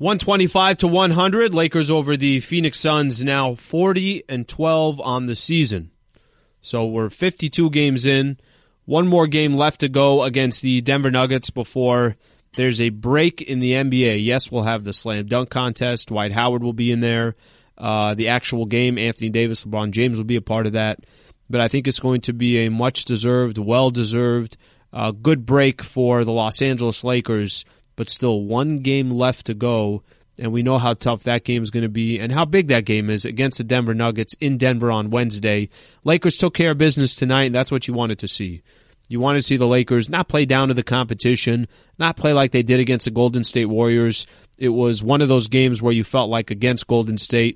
125-100. Lakers over the Phoenix Suns, now 40-12 on the season. So we're 52 games in. One more game left to go against the Denver Nuggets before there's a break in the NBA. Yes, we'll have the slam dunk contest. Dwight Howard will be in there. The actual game, Anthony Davis, LeBron James will be a part of that. But I think it's going to be a much-deserved, well-deserved, good break for the Los Angeles Lakers. But still, one game left to go, and we know how tough that game is going to be and how big that game is against the Denver Nuggets in Denver on Wednesday. Lakers took care of business tonight, and that's what you wanted to see. You wanted to see the Lakers not play down to the competition, not play like they did against the Golden State Warriors. It was one of those games where you felt like against Golden State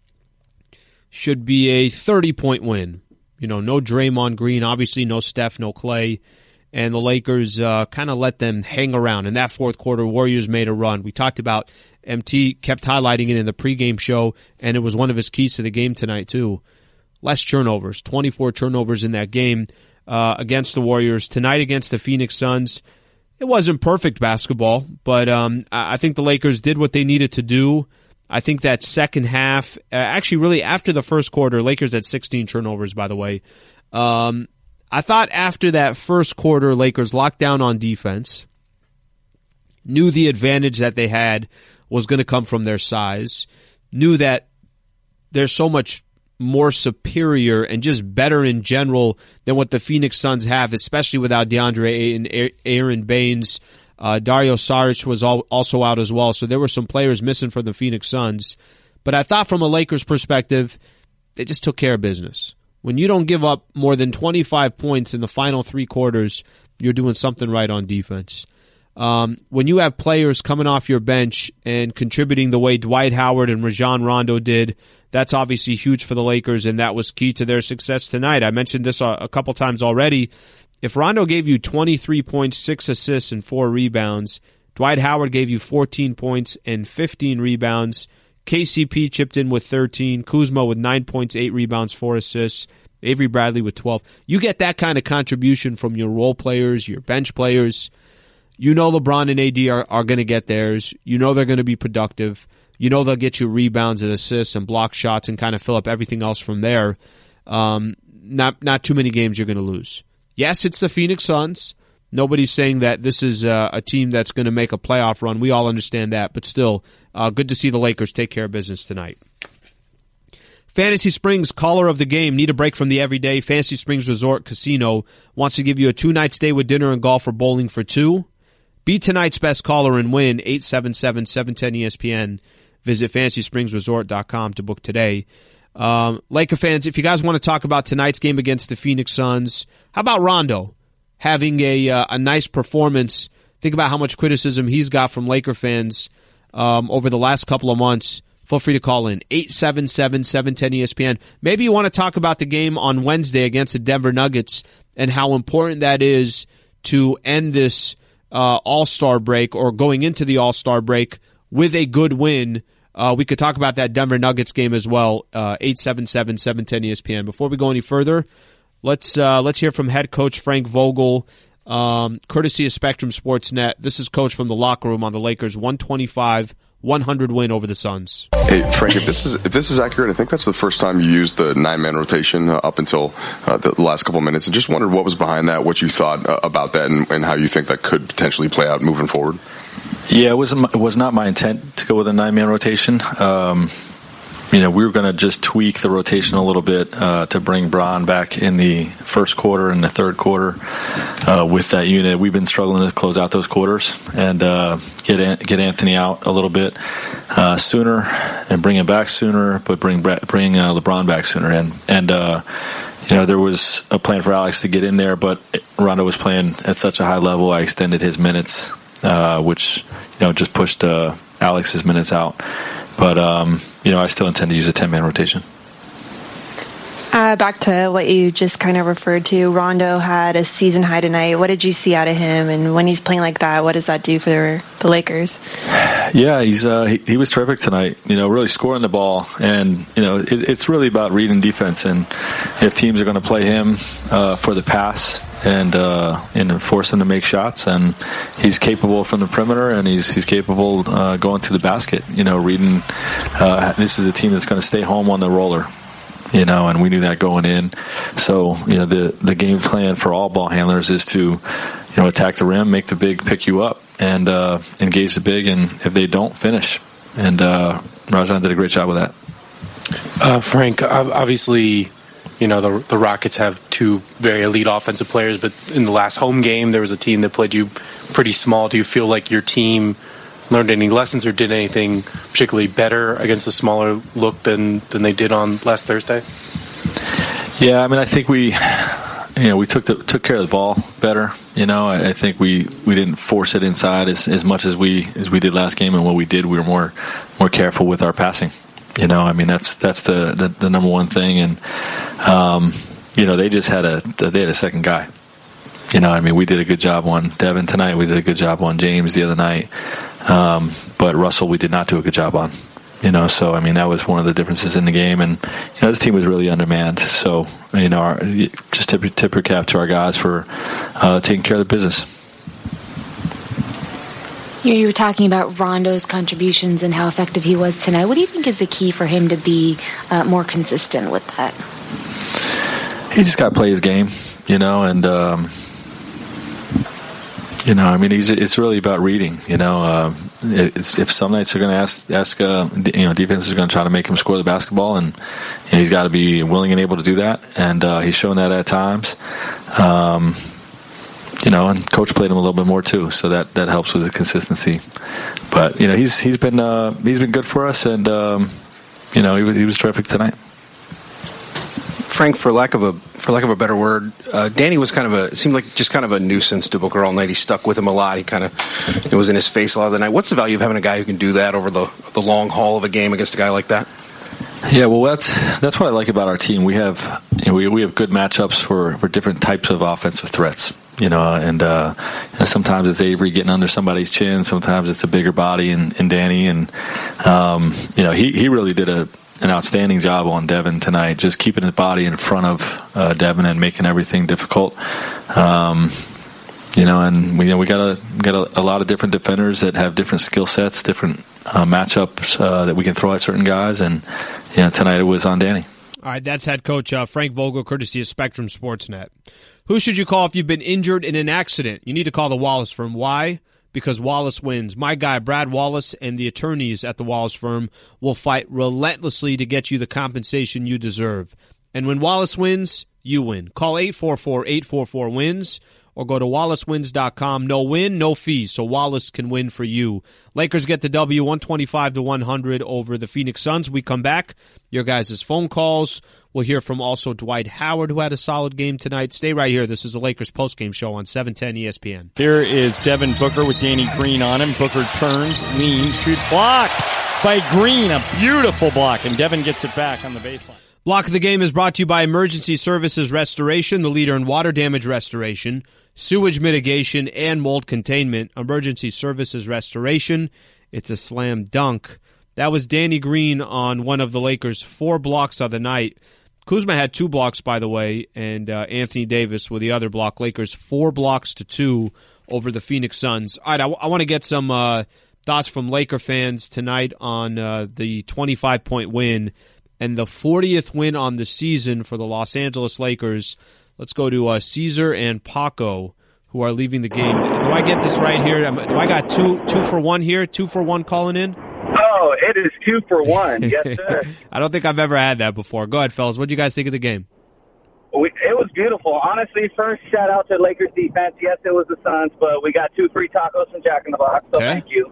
should be a 30-point win. You know, no Draymond Green, obviously no Steph, no Clay. And the Lakers kind of let them hang around. In that fourth quarter, Warriors made a run. We talked about MT, kept highlighting it in the pregame show, and it was one of his keys to the game tonight, too. Less turnovers, 24 turnovers in that game against the Warriors. Tonight against the Phoenix Suns, it wasn't perfect basketball, but I think the Lakers did what they needed to do. I think that second half, actually really after the first quarter, Lakers had 16 turnovers, by the way. I thought after that first quarter, Lakers locked down on defense, knew the advantage that they had was going to come from their size, knew that they're so much more superior and just better in general than what the Phoenix Suns have, especially without DeAndre Ayton, Aaron Baines. Dario Saric was also out as well, so there were some players missing from the Phoenix Suns. But I thought from a Lakers perspective, they just took care of business. When you don't give up more than 25 points in the final three quarters, you're doing something right on defense. When you have players coming off your bench and contributing the way Dwight Howard and Rajon Rondo did, that's obviously huge for the Lakers, and that was key to their success tonight. I mentioned this a couple times already. If Rondo gave you 23 points, 6 assists, and 4 rebounds, Dwight Howard gave you 14 points and 15 rebounds, KCP chipped in with 13, Kuzma with 9 points, 8 rebounds, 4 assists, Avery Bradley with 12. You get that kind of contribution from your role players, your bench players. You know LeBron and AD are going to get theirs. You know they're going to be productive. You know they'll get you rebounds and assists and block shots and kind of fill up everything else from there. Not too many games you're going to lose. Yes, it's the Phoenix Suns. Nobody's saying that this is a team that's going to make a playoff run. We all understand that, but still, good to see the Lakers take care of business tonight. Fantasy Springs, caller of the game. Need a break from the everyday? Fantasy Springs Resort Casino wants to give you a 2-night stay with dinner and golf or bowling for 2. Be tonight's best caller and win 877-710-ESPN. Visit FantasySpringsResort.com to book today. Laker fans, if you guys want to talk about tonight's game against the Phoenix Suns, how about Rondo having a nice performance? Think about how much criticism he's got from Laker fans over the last couple of months. Feel free to call in, 877-710-ESPN. Maybe you want to talk about the game on Wednesday against the Denver Nuggets and how important that is to end this All-Star break or going into the All-Star break with a good win. We could talk about that Denver Nuggets game as well, 877-710-ESPN. Before we go any further, let's hear from head coach Frank Vogel, courtesy of Spectrum Sportsnet. This is Coach from the locker room on the Lakers' 125-100 win over the Suns. Hey, Frank, if this is accurate, I think that's the first time you used the 9-man rotation up until the last couple of minutes. I just wondered what was behind that, what you thought about that, and how you think that could potentially play out moving forward. Yeah, it was not my intent to go with a 9-man rotation. We were going to just tweak the rotation a little bit to bring Bron back in the first quarter and the third quarter with that unit. We've been struggling to close out those quarters and get Anthony out a little bit sooner and bring him back sooner, but bring LeBron back sooner. And there was a plan for Alex to get in there, but Rondo was playing at such a high level. I extended his minutes, which just pushed Alex's minutes out. But I still intend to use a 10-man rotation. Back to what you just kind of referred to, Rondo had a season high tonight. What did you see out of him? And when he's playing like that, what does that do for the Lakers? Yeah, he was terrific tonight. Really scoring the ball, and it's really about reading defense. And if teams are going to play him for the pass and force him to make shots, and he's capable from the perimeter, and he's capable going to the basket. Reading this is a team that's going to stay home on the roller. And we knew that going in. So, the game plan for all ball handlers is to, attack the rim, make the big pick you up, and engage the big, and if they don't, finish. And Rajon did a great job with that. Frank, obviously, the Rockets have two very elite offensive players, but in the last home game, there was a team that played you pretty small. Do you feel like your team learned any lessons or did anything particularly better against a smaller look than they did on last Thursday? Yeah, I think we took care of the ball better. I think we didn't force it inside as much as we did last game, and what we did, we were more careful with our passing. That's the number one thing, and they just had a second guy. We did a good job on Devin tonight. We did a good job on James the other night. But Russell, we did not do a good job on. So that was one of the differences in the game, and this team was really undermanned. So just tip your cap to our guys for taking care of the business. You were talking about Rondo's contributions and how effective he was tonight. What do you think is the key for him to be more consistent with that? He just got to play his game, and it's really about reading. If some nights are going to ask defenses are going to try to make him score the basketball, and he's got to be willing and able to do that, and he's shown that at times. And coach played him a little bit more too, so that helps with the consistency. But he's been good for us, and he was terrific tonight. Frank, for lack of a better word, Danny was seemed like just kind of a nuisance to Booker all night. He stuck with him a lot. It was in his face a lot of the night. What's the value of having a guy who can do that over the long haul of a game against a guy like that? Yeah, well, that's what I like about our team. We have we have good matchups for different types of offensive threats. And sometimes it's Avery getting under somebody's chin. Sometimes it's a bigger body in Danny, and he really did an outstanding job on Devin tonight, just keeping his body in front of Devin and making everything difficult. And we got a lot of different defenders that have different skill sets, different matchups that we can throw at certain guys, and tonight it was on Danny. All right, that's head coach Frank Vogel, courtesy of Spectrum Sportsnet. Who should you call if you've been injured in an accident? You need to call the Wallace firm. Why? Because Wallace wins. My guy, Brad Wallace, and the attorneys at the Wallace firm will fight relentlessly to get you the compensation you deserve. And when Wallace wins, you win. Call 844-844-WINS or go to wallacewins.com. No win, no fees, so Wallace can win for you. Lakers get the W 125-100 over the Phoenix Suns. We come back. Your guys' phone calls. We'll hear from also Dwight Howard, who had a solid game tonight. Stay right here. This is the Lakers postgame show on 710 ESPN. Here is Devin Booker with Danny Green on him. Booker turns, leans, shoots, blocked by Green. A beautiful block, and Devin gets it back on the baseline. Block of the Game is brought to you by Emergency Services Restoration, the leader in water damage restoration, sewage mitigation, and mold containment. Emergency Services Restoration, it's a slam dunk. That was Danny Green on one of the Lakers' 4 blocks of the night. Kuzma had 2 blocks, by the way, and Anthony Davis with the other block. Lakers 4 blocks to 2 over the Phoenix Suns. All right, I want to get some thoughts from Laker fans tonight on the 25-point win and the 40th win on the season for the Los Angeles Lakers. Let's go to Caesar and Paco, who are leaving the game. Do I get this right here? Do I got two for one here? 2 for 1 calling in? Oh, it is 2 for 1. Yes, sir. I don't think I've ever had that before. Go ahead, fellas. What did you guys think of the game? It was beautiful. Honestly, first, shout out to Lakers defense. Yes, it was the Suns, but we got 2 free tacos from Jack in the Box, so Thank you.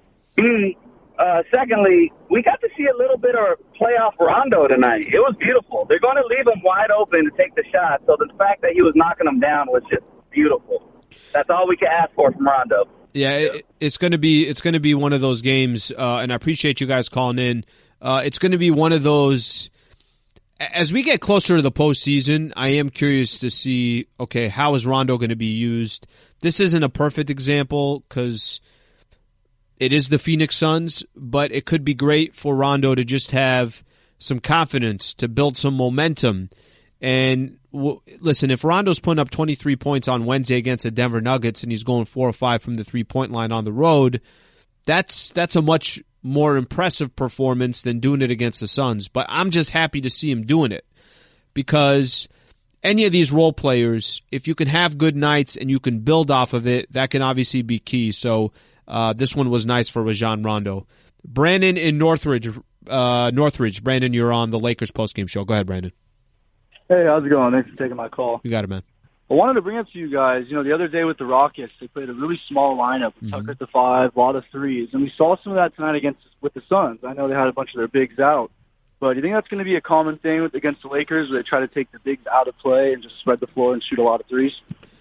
Secondly, we got to see a little bit of playoff Rondo tonight. It was beautiful. They're going to leave him wide open to take the shot, so the fact that he was knocking him down was just beautiful. That's all we can ask for from Rondo. Yeah, it's going to be one of those games, and I appreciate you guys calling in. It's going to be one of those as we get closer to the postseason, I am curious to see, okay, how is Rondo going to be used? This isn't a perfect example because it is the Phoenix Suns, but it could be great for Rondo to just have some confidence, to build some momentum. And listen, if Rondo's putting up 23 points on Wednesday against the Denver Nuggets and he's going 4 or 5 from the three-point line on the road, that's a much more impressive performance than doing it against the Suns. But I'm just happy to see him doing it because any of these role players, if you can have good nights and you can build off of it, that can obviously be key. So this one was nice for Rajon Rondo. Brandon in Northridge. Brandon, you're on the Lakers postgame show. Go ahead, Brandon. Hey, how's it going? Thanks for taking my call. You got it, man. I wanted to bring up to you guys, the other day with the Rockets, they played a really small lineup with Tucker at the 5, a lot of threes, and we saw some of that tonight with the Suns. I know they had a bunch of their bigs out, but do you think that's going to be a common thing against the Lakers where they try to take the bigs out of play and just spread the floor and shoot a lot of threes?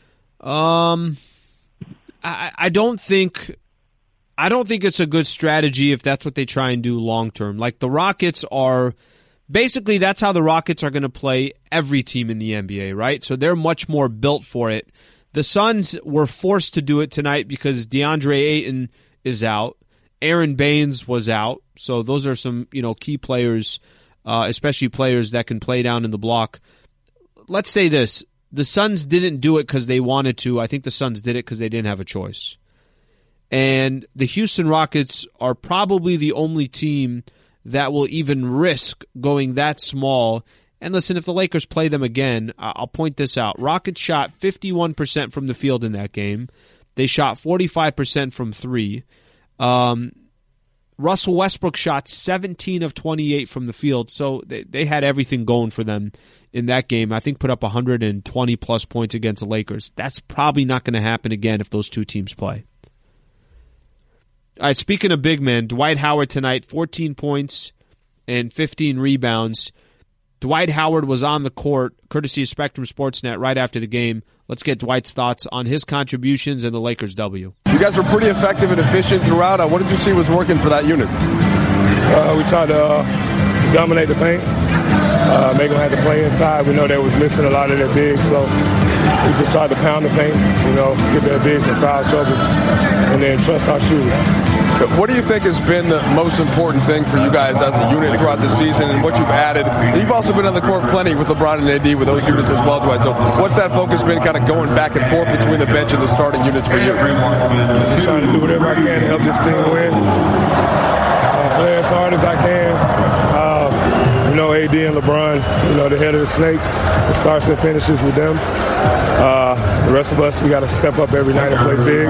I don't think it's a good strategy if that's what they try and do long term. Like the Rockets are. Basically, that's how the Rockets are going to play every team in the NBA, right? So they're much more built for it. The Suns were forced to do it tonight because DeAndre Ayton is out. Aaron Baines was out. So those are some, key players, especially players that can play down in the block. Let's say this. The Suns didn't do it because they wanted to. I think the Suns did it because they didn't have a choice. And the Houston Rockets are probably the only team that will even risk going that small. And listen, if the Lakers play them again, I'll point this out. Rockets shot 51% from the field in that game. They shot 45% from three. Russell Westbrook shot 17 of 28 from the field, so they had everything going for them in that game. I think put up 120-plus points against the Lakers. That's probably not going to happen again if those two teams play. All right, speaking of big men, Dwight Howard tonight, 14 points and 15 rebounds. Dwight Howard was on the court, courtesy of Spectrum Sportsnet, right after the game. Let's get Dwight's thoughts on his contributions and the Lakers' W. You guys were pretty effective and efficient throughout. What did you see was working for that unit? We tried to dominate the paint, make them have to play inside. We know they was missing a lot of their bigs, so we just tried to pound the paint, get their bigs in foul trouble, and then trust our shooters. What do you think has been the most important thing for you guys as a unit throughout the season and what you've added? And you've also been on the court plenty with LeBron and AD with those units as well, Dwight. So what's that focus been kind of going back and forth between the bench and the starting units for you? Just trying to do whatever I can to help this team win. Play as hard as I can. AD and LeBron, the head of the snake. It starts and finishes with them. The rest of us, we got to step up every night and play big.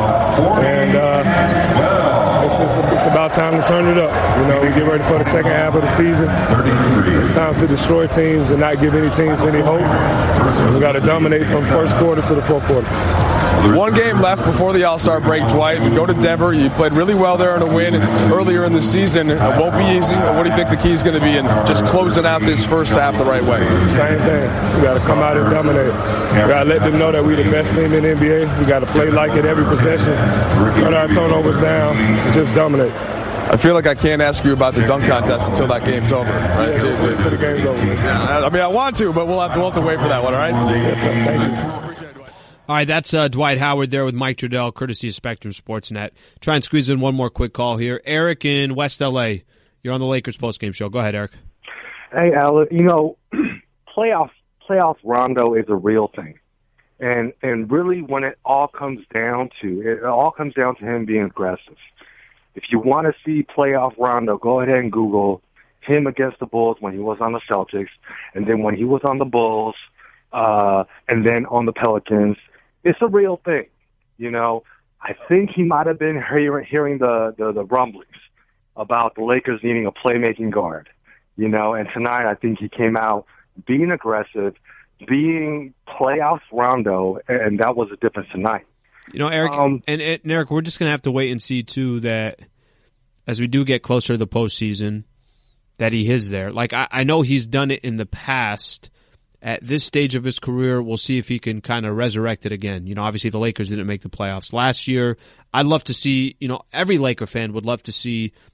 And it's about time to turn it up. We get ready for the second half of the season. It's time to destroy teams and not give any teams any hope. We got to dominate from first quarter to the fourth quarter. One game left before the All-Star break, Dwight. You go to Denver. You played really well there in a win earlier in the season. It won't be easy. What do you think the key is going to be in just closing out this first half the right way? Same thing. We got to come out and dominate. We got to let them know that we're the best team in the NBA. We got to play like it every possession, cut our turnovers down, and just dominate. I feel like I can't ask you about the dunk contest until that game's over. Right? Yeah, just wait for the game's over. I mean, I want to, but we'll have to wait for that one, all right? Yes, sir. Thank you. All right, that's Dwight Howard there with Mike Trudell, courtesy of Spectrum Sportsnet. Try and squeeze in one more quick call here. Eric in West L.A., you're on the Lakers postgame show. Go ahead, Eric. Hey, Alan, playoff Rondo is a real thing. And really when it all comes down to him being aggressive. If you want to see playoff Rondo, go ahead and Google him against the Bulls when he was on the Celtics, and then when he was on the Bulls, and then on the Pelicans. It's a real thing. I think he might have been hearing the rumblings about the Lakers needing a playmaking guard. And tonight I think he came out being aggressive, being playoff Rondo, and that was the difference tonight. Eric, and Eric, we're just going to have to wait and see, too, that as we do get closer to the postseason, that he is there. Like, I know he's done it in the past. At this stage of his career, we'll see if he can kind of resurrect it again. Obviously the Lakers didn't make the playoffs last year. I'd love to see, every Laker fan would love to see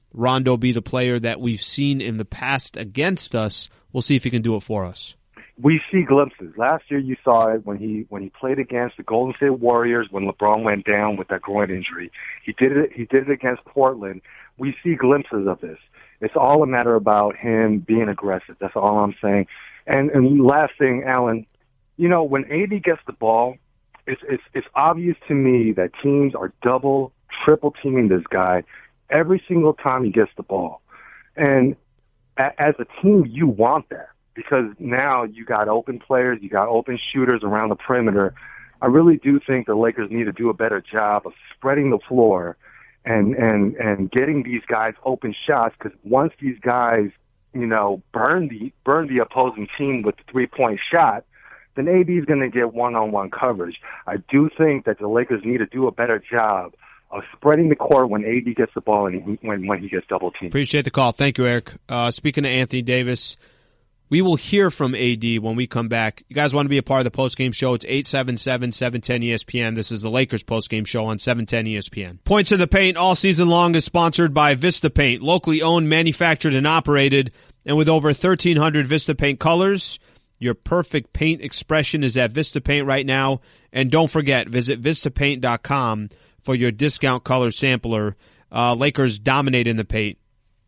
Rondo be the player that we've seen in the past against us. We'll see if he can do it for us. We see glimpses. Last year you saw it when he played against the Golden State Warriors when LeBron went down with that groin injury. He did it against Portland. We see glimpses of this. It's all a matter about him being aggressive. That's all I'm saying. And last thing, Alan, when AD gets the ball, it's obvious to me that teams are double, triple teaming this guy every single time he gets the ball. And as a team, you want that. Because now you got open players, you got open shooters around the perimeter. I really do think the Lakers need to do a better job of spreading the floor and getting these guys open shots. Because once these guys, burn the opposing team with the 3-point shot, then AD is going to get one-on-one coverage. I do think that the Lakers need to do a better job of spreading the court when AD gets the ball and when he gets double teamed. Appreciate the call. Thank you, Eric. Speaking to Anthony Davis, we will hear from AD when we come back. You guys want to be a part of the postgame show? It's 877-710-ESPN. This is the Lakers postgame show on 710 ESPN. Points in the Paint all season long is sponsored by Vista Paint, locally owned, manufactured, and operated. And with over 1,300 Vista Paint colors, your perfect paint expression is at Vista Paint right now. And don't forget, visit VistaPaint.com for your discount color sampler. Lakers dominate in the paint,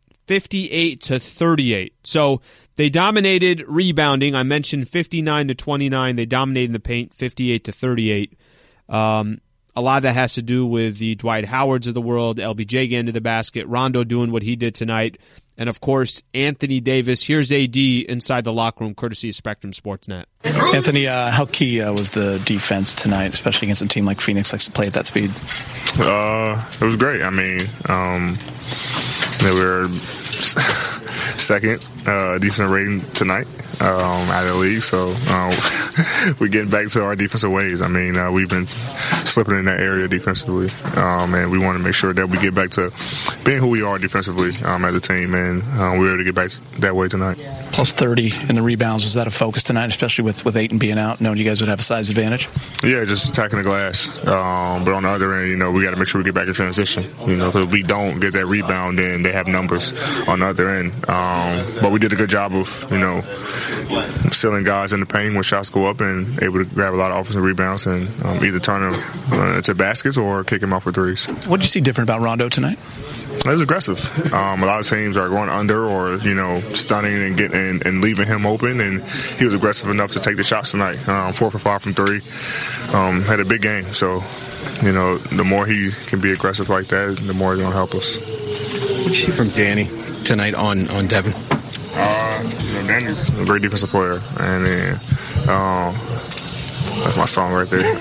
58-38. So they dominated rebounding. I mentioned 59-29. They dominated in the paint, 58-38. A lot of that has to do with the Dwight Howards of the world, LBJ getting to the basket, Rondo doing what he did tonight, and, of course, Anthony Davis. Here's AD inside the locker room, courtesy of Spectrum Sportsnet. Anthony, how key was the defense tonight, especially against a team like Phoenix likes to play at that speed? It was great. I mean, they were second defensive rating tonight out of the league, so we're getting back to our defensive ways. I mean, we've been slipping in that area defensively, and we want to make sure that we get back to being who we are defensively as a team, and we're able to get back that way tonight. Plus 30 in the rebounds. Is that a focus tonight, especially with Ayton being out, knowing you guys would have a size advantage? Yeah, just attacking the glass. But on the other end, we got to make sure we get back in transition, because if we don't get that rebound, then they have numbers on the other end. But we did a good job of, stealing guys in the paint when shots go up and able to grab a lot of offensive rebounds and either turn them into baskets or kick them off for threes. What did you see different about Rondo tonight? It was aggressive. A lot of teams are going under or, stunning and getting and leaving him open, and he was aggressive enough to take the shots tonight. 4 for 5 from 3. Had a big game. So, the more he can be aggressive like that, the more it's going to help us. What did you see from Danny tonight on Devin? Danny's a great defensive player, and that's my song right there.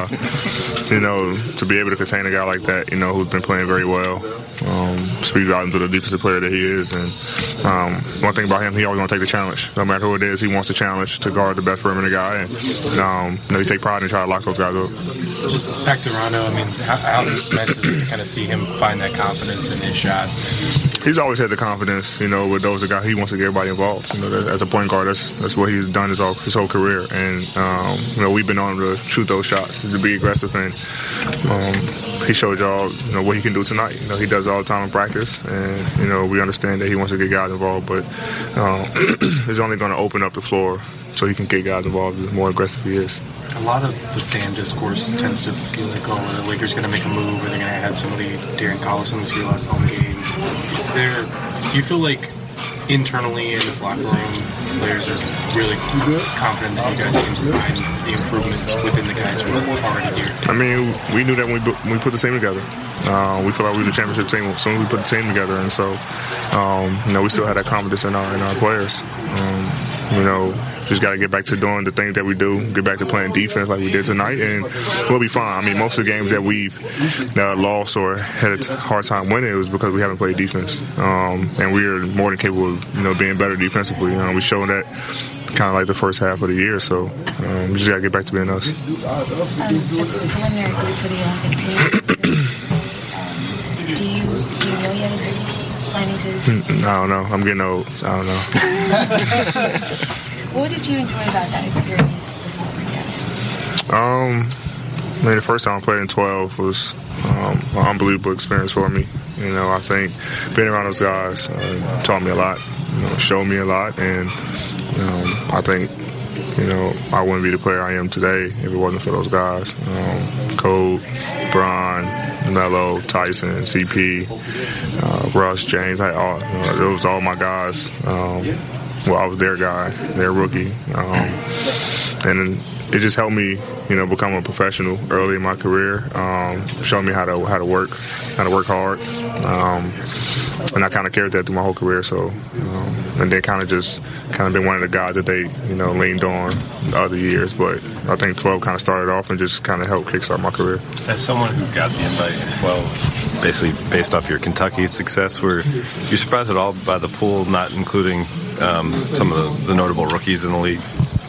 To be able to contain a guy like that, who's been playing very well, speaks out into the defensive player that he is. And one thing about him, he always want to take the challenge. No matter who it is, he wants the challenge to guard the best perimeter guy. And he take pride in trying to lock those guys up. Just back to Rondo, how nice is it to kind of see him find that confidence in his shot? He's always had the confidence, with those guys. He wants to get everybody involved. As a point guard, that's what he's done his whole career. And we've been on him to shoot those shots, to be aggressive, and he showed y'all, what he can do tonight. He does it all the time in practice, and we understand that he wants to get guys involved, but it's only going to open up the floor so he can get guys involved. The more aggressive he is. A lot of the fan discourse tends to be like, are the Lakers going to make a move? Are they going to add somebody? Darren Collison was here last home game. Do you feel like internally in this locker room, players are really confident that you guys can find the improvements within the guys who are already here? We knew that when we put the team together. We felt like we were the championship team as soon as we put the team together, and so we still had that confidence in our players. Just got to get back to doing the things that we do, get back to playing defense like we did tonight, and we'll be fine. Most of the games that we've lost or had a hard time winning, it was because we haven't played defense. And we are more than capable of being better defensively. We showed that kind of like the first half of the year, so we just got to get back to being us. The preliminary group for the Olympic team, do you know yet if you're planning to? I don't know. I'm getting old, so I don't know. What did you enjoy about that experience before? The first time I played in 12 was an unbelievable experience for me. You know, I think being around those guys taught me a lot, showed me a lot, and I think, I wouldn't be the player I am today if it wasn't for those guys. Kobe, Bron, Melo, Tyson, CP, Russ, James, those are all my guys. I was their guy, their rookie. And it just helped me, become a professional early in my career. Showed me how to work hard. And I kind of carried that through my whole career. So, and then kind of been one of the guys that they, leaned on the other years. But I think 12 kind of started off and just kind of helped kickstart my career. As someone who got the invite in 12, basically based off your Kentucky success, were you surprised at all by the pool, not including some of the notable rookies in the league?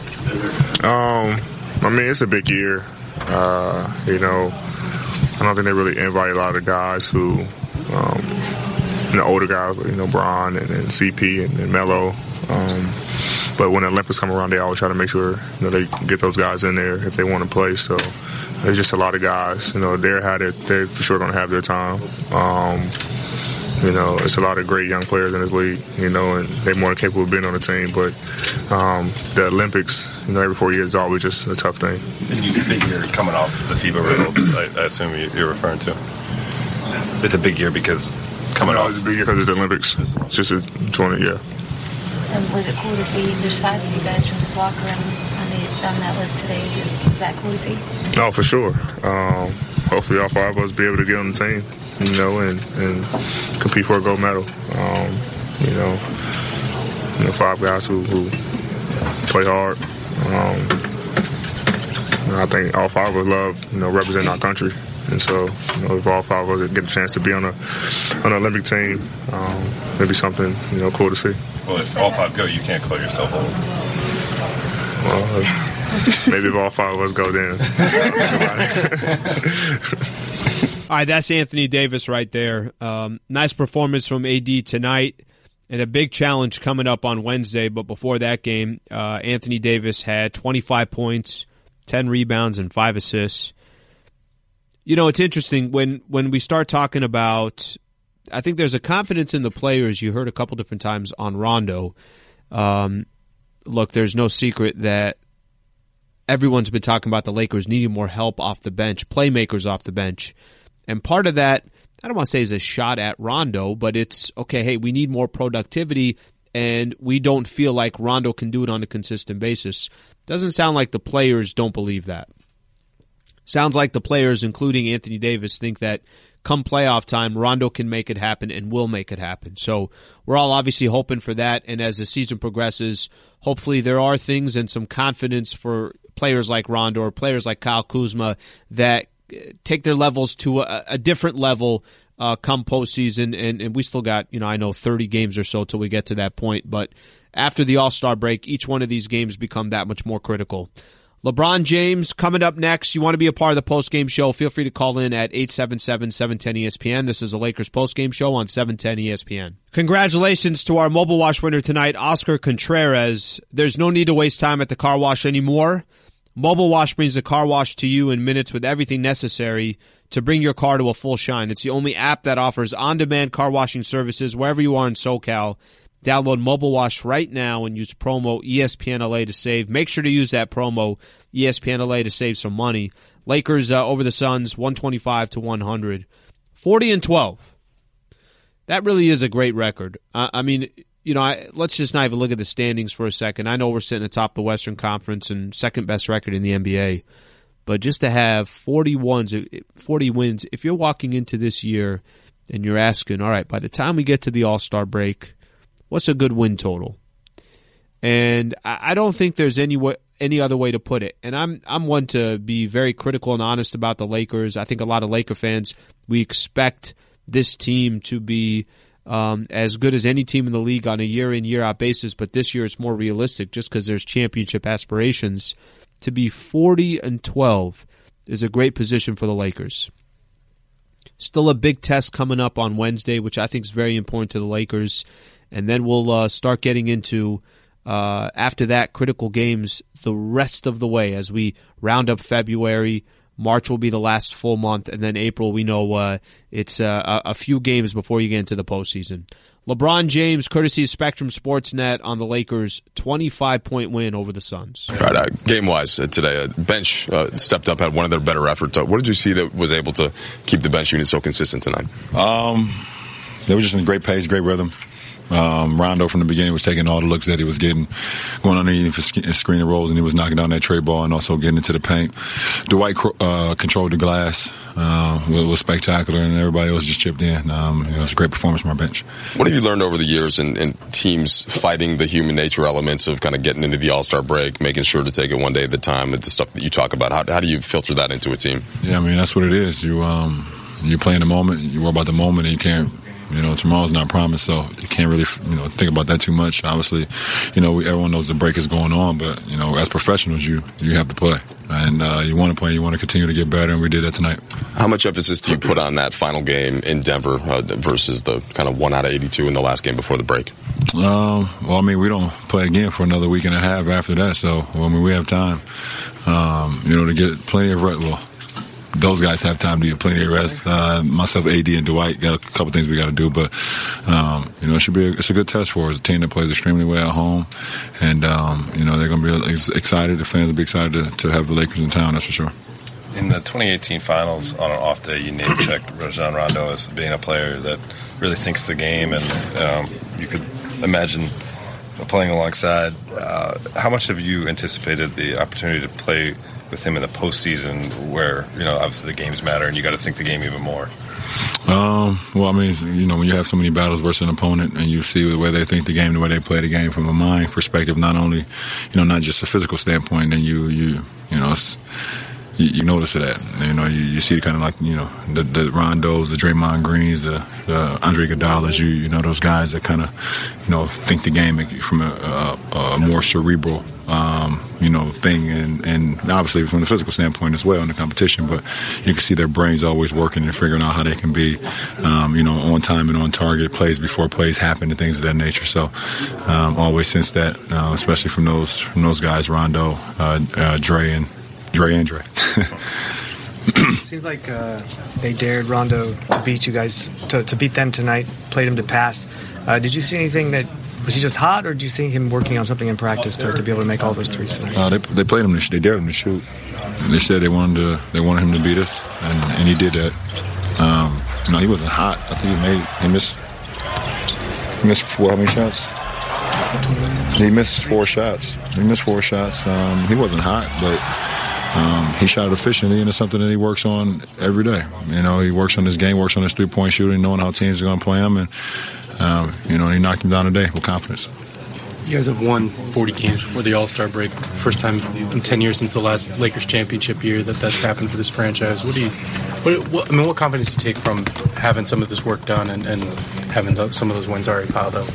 I mean, it's a big year. I don't think they really invite a lot of guys who, the older guys, Bron and CP and Melo. But when the Olympics come around, they always try to make sure they get those guys in there if they want to play. So there's just a lot of guys. They're for sure going to have their time. It's a lot of great young players in this league, and they're more than capable of being on the team. But the Olympics, every 4 years is always just a tough thing. And you big year coming off the FIBA results, I assume you're referring to. It's a big year because coming off. It's a big year because it's the Olympics. It's just a 20, yeah. And was it cool to see there's 5 of you guys from this locker room on that list today? Was that cool to see? Oh, for sure. Hopefully all 5 of us be able to get on the team. And compete for a gold medal. 5 guys who play hard. I think all 5 of us love, representing our country. And so, if all 5 of us get a chance to be on an Olympic team, it'd be something, cool to see. Well, if all 5 go, you can't call yourself old. Well, maybe if all 5 of us go, then I'll think about it. All right, that's Anthony Davis right there. Nice performance from AD tonight, and a big challenge coming up on Wednesday. But before that game, Anthony Davis had 25 points, 10 rebounds, and 5 assists. It's interesting when we start talking about, I think there's a confidence in the players. You heard a couple different times on Rondo. Look, there's no secret that everyone's been talking about the Lakers needing more help off the bench, playmakers off the bench. And part of that, I don't want to say is a shot at Rondo, but it's, okay, hey, we need more productivity, and we don't feel like Rondo can do it on a consistent basis. Doesn't sound like the players don't believe that. Sounds like the players, including Anthony Davis, think that come playoff time, Rondo can make it happen and will make it happen. So we're all obviously hoping for that, and as the season progresses, hopefully there are things and some confidence for players like Rondo or players like Kyle Kuzma that take their levels to a different level come postseason, and we still got, 30 games or so till we get to that point. But after the All-Star break, each one of these games become that much more critical. LeBron James coming up next. You want to be a part of the post-game show, feel free to call in at 877-710-ESPN. This is the Lakers post-game show on 710 ESPN. Congratulations to our Mobile Wash winner tonight, Oscar Contreras. There's no need to waste time at the car wash anymore. Mobile Wash brings the car wash to you in minutes with everything necessary to bring your car to a full shine. It's the only app that offers on-demand car washing services wherever you are in SoCal. Download Mobile Wash right now and use promo ESPNLA to save. Make sure to use that promo ESPNLA to save some money. Lakers over the Suns, 125-100. 40-12. That really is a great record. Let's just not even look at the standings for a second. I know we're sitting atop the Western Conference and second best record in the NBA. But just to have 40 wins, if you're walking into this year and you're asking, all right, by the time we get to the All-Star break, what's a good win total? And I don't think there's any other way to put it. And I'm one to be very critical and honest about the Lakers. I think a lot of Laker fans, we expect this team to be as good as any team in the league on a year-in, year-out basis, but this year it's more realistic just because there's championship aspirations. To be 40-12 is a great position for the Lakers. Still a big test coming up on Wednesday, which I think is very important to the Lakers. And then we'll start getting into, after that, critical games the rest of the way as we round up February, March will be the last full month, and then April, we know it's a few games before you get into the postseason. LeBron James, courtesy of Spectrum Sportsnet, on the Lakers' 25-point win over the Suns. Right, game-wise today, bench stepped up, had one of their better efforts. What did you see that was able to keep the bench unit so consistent tonight? They were just in a great pace, great rhythm. Rondo from the beginning was taking all the looks that he was getting, going underneath his screen and rolls, and he was knocking down that tray ball and also getting into the paint. Dwight controlled the glass, was spectacular, and everybody else just chipped in. It was a great performance from our bench. What have you learned over the years in teams fighting the human nature elements of kind of getting into the All-Star break, making sure to take it one day at a time, and the stuff that you talk about? How do you filter that into a team? Yeah, I mean, that's what it is. You play in the moment, you worry about the moment, and you can't. Tomorrow's not promised, so you can't really, think about that too much. Obviously, everyone knows the break is going on, but, as professionals, you have to play. And you want to play, you want to continue to get better, and we did that tonight. How much emphasis do you put on that final game in Denver versus the kind of 1 out of 82 in the last game before the break? We don't play again for another week and a half after that, so, we have time, to get plenty of rest. Well, those guys have time to get plenty of rest. Myself, AD, and Dwight got a couple things we got to do, but it's a good test for us. A team that plays extremely well at home, and they're going to be excited. The fans will be excited to have the Lakers in town. That's for sure. In the 2018 Finals, on an off day, you name-checked Rajon Rondo as being a player that really thinks the game, and you could imagine playing alongside. How much have you anticipated the opportunity to play with him in the postseason, where obviously the games matter and you got to think the game even more? When you have so many battles versus an opponent and you see the way they think the game, the way they play the game from a mind perspective, not only not just a physical standpoint, then you notice that. You see kind of like the Rondos, the Draymond Greens, the Andre Iguodala's. You know those guys that kind of think the game from a more cerebral thing, and obviously from the physical standpoint as well in the competition. But you can see their brains always working and figuring out how they can be, on time and on target, plays before plays happen, and things of that nature. So always sense that, especially from those guys, Rondo, Dre. Seems like they dared Rondo to beat you guys, to beat them tonight, played him to pass. Did you see anything that, was he just hot, or do you see him working on something in practice to be able to make all those threes tonight? They played him, they dared him to shoot. They said they wanted him to beat us, and he did that. He wasn't hot. I think he missed how many shots? He missed 4 shots. He wasn't hot, but he shot it efficiently, and it's something that he works on every day. He works on his game, works on his three-point shooting, knowing how teams are going to play him, and he knocked him down today with confidence. You guys have won 40 games before the All-Star break. First time in 10 years since the last Lakers championship year that's happened for this franchise. What confidence do you take from having some of this work done and having some of those wins already piled up?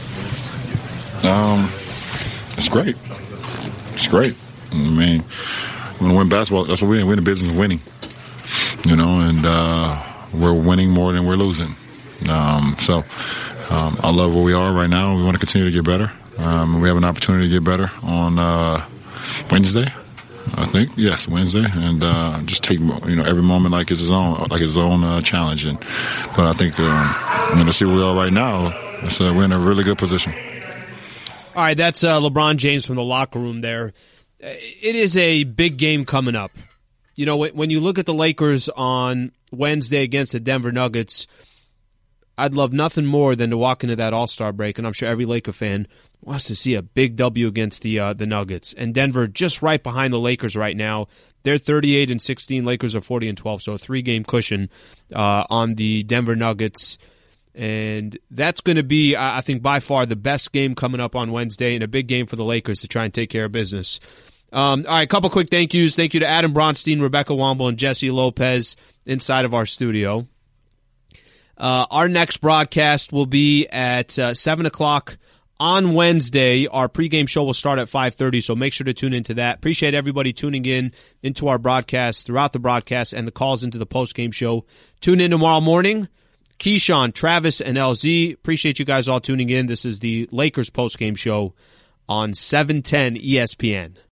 It's great. I mean, when we win basketball, that's what we're in. We're in the business of winning. And we're winning more than we're losing. I love where we are right now. We want to continue to get better. We have an opportunity to get better on Wednesday, I think. Yes, Wednesday, and just take every moment like it's his own challenge. But I think to see where we are right now, we're in a really good position. All right, that's LeBron James from the locker room there. It is a big game coming up. When you look at the Lakers on Wednesday against the Denver Nuggets, I'd love nothing more than to walk into that All-Star break, and I'm sure every Laker fan wants to see a big W against the Nuggets. And Denver just right behind the Lakers right now. They're 38-16. Lakers are 40-12, so a 3-game cushion on the Denver Nuggets. And that's going to be, I think, by far the best game coming up on Wednesday, and a big game for the Lakers to try and take care of business. All right, a couple quick thank yous. Thank you to Adam Bronstein, Rebecca Womble, and Jesse Lopez inside of our studio. Our next broadcast will be at 7 o'clock on Wednesday. Our pregame show will start at 5:30, so make sure to tune into that. Appreciate everybody tuning into our broadcast, throughout the broadcast, and the calls into the postgame show. Tune in tomorrow morning. Keyshawn, Travis, and LZ. Appreciate you guys all tuning in. This is the Lakers postgame show on 710 ESPN.